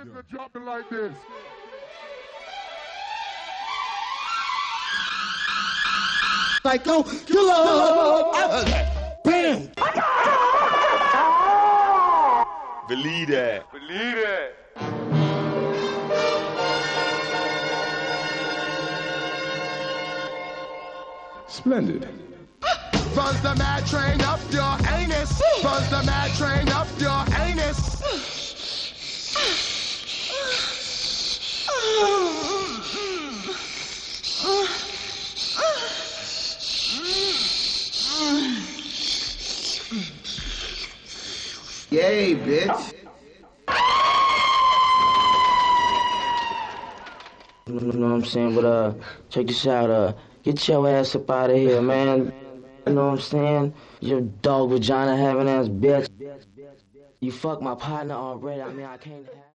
Nigga jumping like this. Psycho killer. Bam. Believe that. Believe it. Splendid. Runs the mad train up your anus. Runs the mad train up your anus. Yay, bitch. You know what I'm saying? But check this out. Get your ass up out of here, man. You know what I'm saying? You dog vagina having ass bitch. You fucked my partner already. I mean, I can't have.